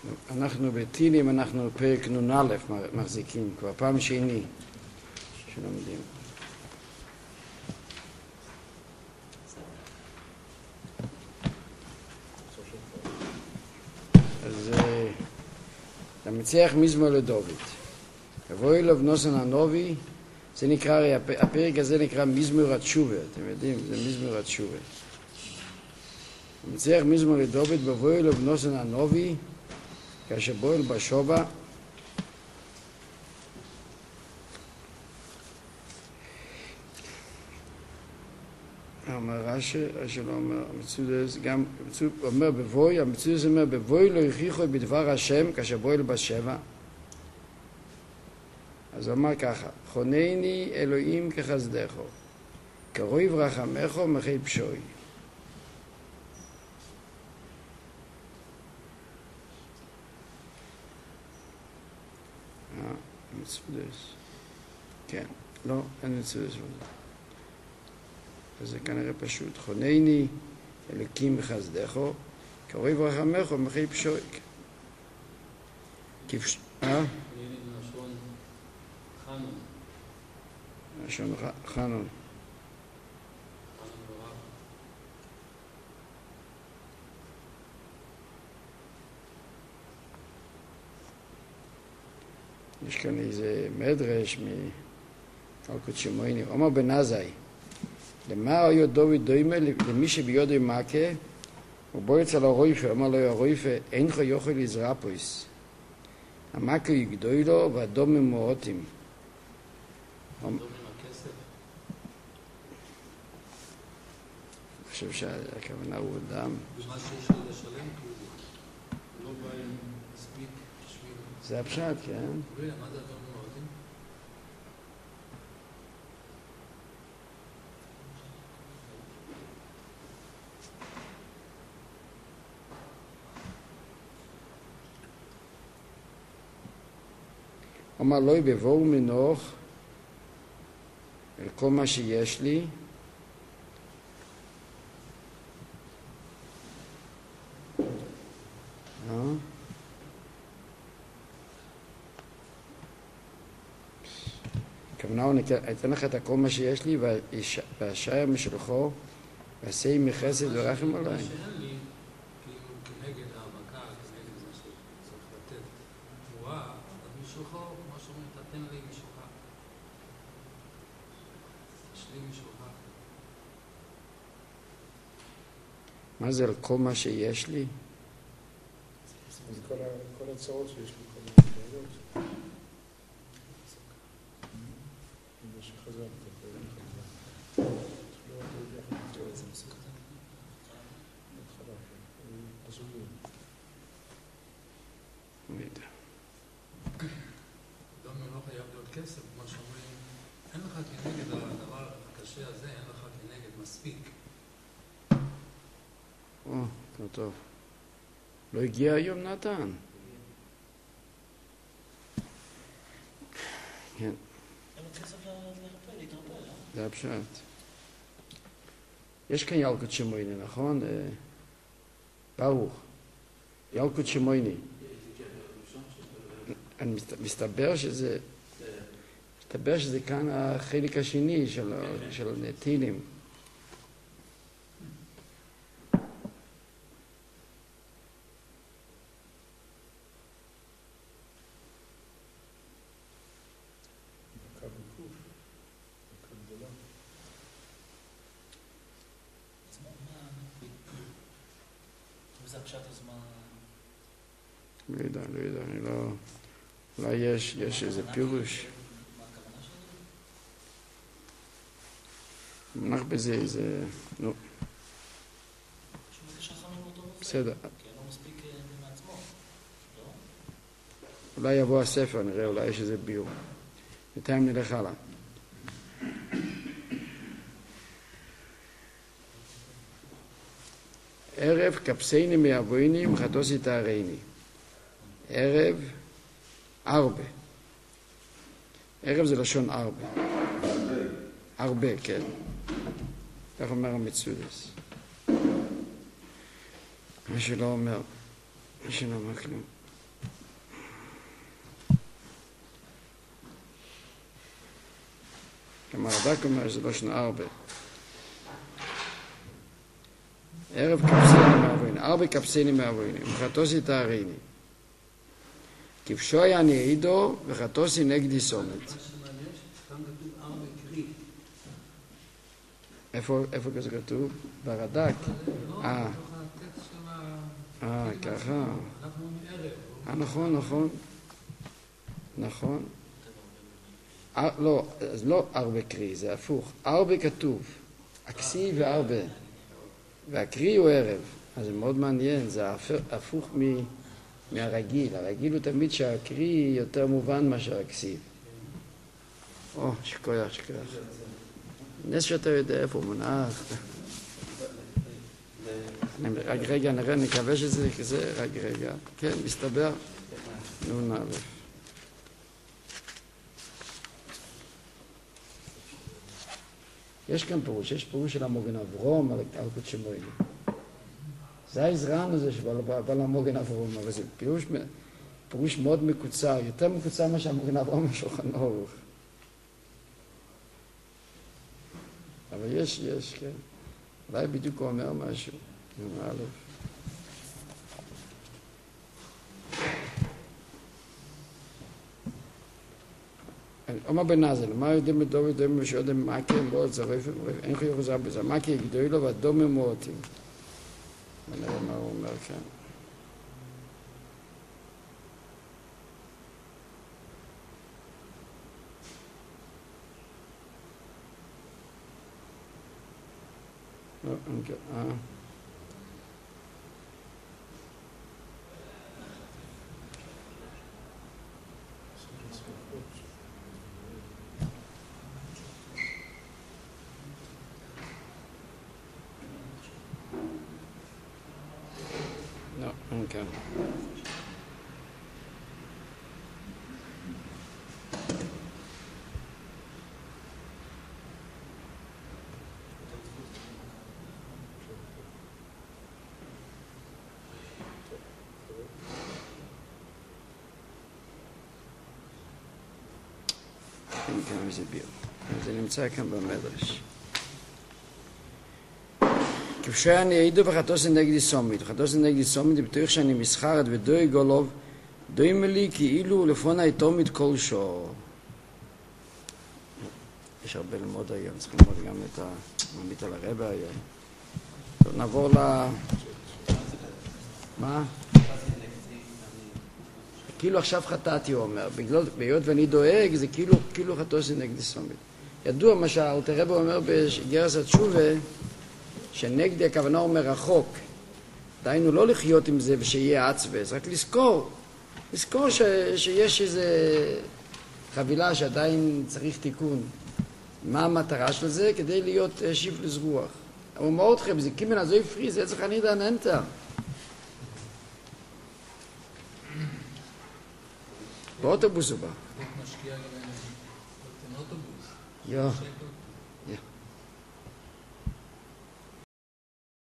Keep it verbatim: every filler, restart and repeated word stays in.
אנחנו בתהילים, אנחנו פרק נון א' מחזיקים, כבר פעם שני שלומדים. אז המציח מזמור לדוד. יבוא אליו נוסן הנובי, זה נקרא, הפרק הזה נקרא מזמור התשובה, אתם יודעים, זה מזמור התשובה. המציח מזמור לדוד, יבוא אליו נוסן הנובי, כאשר בועל בשובה, אומר רש"י, רש"י לא אומר, המצודס גם, אומר בבוי, המצודס אומר בבוי לא יכריחו בדבר השם כאשר בועל בשבע. אז הוא אמר ככה, חונני אלוהים כחסדך, קרוי ורחמך מחי פשוי. מצודס. כן, לא, אין מצודס בזה. אז זה כנראה פשוט. חונני אלוקים בחסדךו, קרוי ורחמך מחי פשוי. כפש... אה? לשון חנון. לשון חנון. יש כאן איזה מדרש מאלקוט שמעוני, אומר בן עזאי, למה היה דוד דומה למי שביודו מכה, ובו יצא לו רויפה, אומר לו הרויפה, אינך יוכל לזרפויס. המכה יגדוי לו והדום ממועותים. הדום עם הכסף? אני חושב שהכוונה הוא אדם. במה שיש לו לשלם, הוא לא בא עם מספיק בשביל... זה הפשט, כן? רגע, מה זה הדום ממועותים? אומר לא בבואו מנוח אל כל מה שיש לי, אה? כמובן, אני אתן לך את כל מה שיש לי והשאר משלחו ועשה מחסד ורחם עליי. שאין לי, כאילו כנגד העמקה, כנגד זה שצריך לתת תמורה, אז משלחו, כמו שאומרים, תתן לי משלחה. יש לי משלחה. מה זה על כל מה שיש לי? זה כל הצעות שיש לי, כל הצעות. זה שחזרת, אתה זה מסוג כזה. בהתחלה, הזוגים. אני יודע. אדם לא חייב להיות כסף, כמו שאומרים, אין לך כנגד הדבר הקשה הזה, אין לך כנגד מספיק. או, טוב טוב. לא הגיע היום נתן. כן. אין לו כסף לרפא, להתרפא, לא? זה הפשט. יש כאן ילקוט שמעוני, נכון? ברוך. ילקוט שמעוני. אני מסתבר שזה... מסתבר שזה כאן החלק השני של תהילים. לא יודע, לא יודע, אני לא... אולי יש, יש איזה פירוש. מה הכוונה שלו? מונח בזה איזה... נו. שהוא בקשר חנון אותו נופל. בסדר. כי אין לו מספיק מעצמו. לא? אולי יבוא הספר, נראה, אולי יש איזה ביור. בינתיים נלך הלאה. ערב קפסייני מאבוינים חטוסי תארייני. ערב ארבע. ערב זה לשון ארבע. הרבה, כן. כך אומר המצודס. מה שלא אומר, מה שלא אומר כלום. המרד"ק אומר שזה לא שנה ארבע. ערב קפסיני מעבויני, ארבע קפסיני מעבויני, וחטוסי תאריני. כבשוי אני עידו, וחטוסי נגדי סומית. מה שמעניין, כאן כתוב ארבע קרי. איפה, איפה זה כתוב? ברד"ק. לא, אה, בתוך הטקסט של ה... אה, ככה. אנחנו מערב. אה, נכון, נכון. נכון. אה, לא, אז לא ארבע קרי, זה הפוך. ארבע כתוב. הכסי וארבע. והקרי הוא ערב. אז זה מאוד מעניין, זה הפוך מ... מהרגיל. הרגיל הוא תמיד שהקרי יותר מובן מאשר הכסיב. או, שכוח, שכוח. נס שאתה יודע איפה הוא מונח. רק רגע, נראה, נקווה שזה כזה, רק רגע. כן, מסתבר. נו נעלף. יש כאן פירוש, יש פירוש של המוגן אברום על קודשי מוילי. זה העזרן הזה שבא למוגן אברום, אבל זה פירוש, פירוש מאוד מקוצר, יותר מקוצר מה שהמוגן אברום השולחן ערוך. אבל יש, יש, כן. אולי בדיוק הוא אומר משהו. נו, א'. אומר בנזל, מה יודעים לדוב יודעים ושיודעים מה כן בו את זרף, אין חיוך זר בזה, מה כי יגדוי לו והדומים מועטים. ונראה מה הוא אומר כאן. לא, אוקיי, אה. לא, אוקיי. כן, זה ביר. זה נמצא כאן במדרש. כפשני העידו וחטוסי נגדי סומית. וחטוסי נגדי סומית, בטוח שאני מסחרת ודוי גולוב, דוי מלי כאילו לפונה תומית כל שור. יש הרבה ללמוד היום, צריך ללמוד גם את הממית על הרבה היום. טוב, נעבור ל... מה? כאילו עכשיו חטאתי, הוא אומר. בגלל, ביות ואני דואג, זה כאילו, כאילו חטוסי נגדי סומית. ידוע מה שאלתר רבי אומר בגרס התשובה, שנגדי הכוונה הוא מרחוק. דיינו לא לחיות עם זה ושיהיה עצבס, רק לזכור. לזכור ש, שיש איזו חבילה שעדיין צריך תיקון. מה המטרה של זה? כדי להיות שיף לזרוח. הוא אומר אתכם, זה קימן הזו יפרי, זה צריך אני דעננטה. באוטובוס הוא בא. משקיע גם אין אוטובוס. יו. שקל